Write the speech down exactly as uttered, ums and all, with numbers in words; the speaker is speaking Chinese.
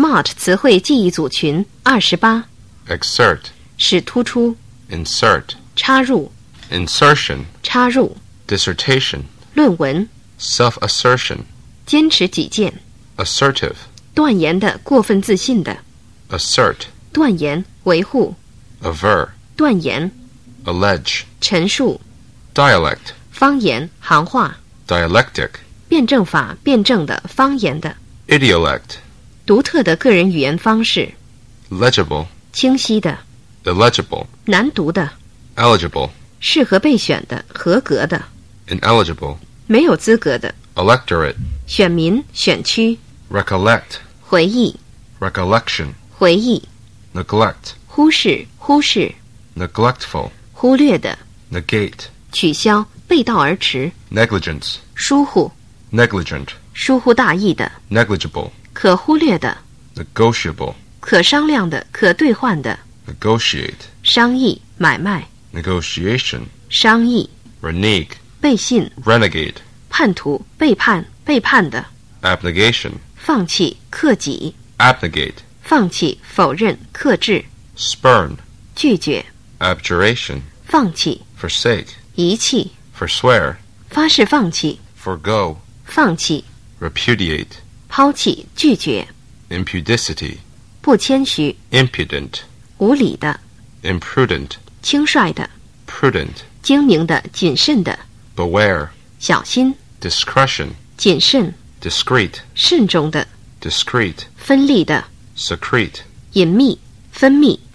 Smart 词汇记忆组群二十八。 exert, 使突出， insert, 插入， insertion, 插入， dissertation, 论文， self-assertion, 坚持己见， assertive, 断言的，过分自信的， assert, 断言，维护， aver, 断言， allege, 陈述， dialect, 方言，行话， dialectic, 辩证法，辩证的，方言的， idiolect, 独特的个人语言方式， legible, 清晰的， illegible, 难读的， eligible, 适合被选的，合格的， ineligible, 没有资格的， electorate, 选民，选区， recollect, 回忆， recollection, 回忆， neglect, 忽视，忽视， neglectful, 忽略的， negate, 取消，背道而驰， negligence, 疏忽， negligent, 疏忽大意的， negligible, 可忽略的， negotiable, 可商量的，可兑换的， negotiate, 商议，买卖， negotiation, 商议， renege, 背信， renegade, 叛徒，背叛，背叛的， abnegation, 放弃，克己， abnegate, 放弃，否认，克制， spurn, 拒绝， abjuration, 放弃， forsake, 遗弃， forswear, 发誓放弃， forgo, 放弃， repudiate, 抛弃，拒绝， impudicity, 不谦虚， impudent, 无理的， imprudent, 轻率的， prudent, 精明的，谨慎的， beware, 小心， discretion, 谨慎， discreet, 慎重的， discreet, 分立的， secrete, 隐秘，分泌，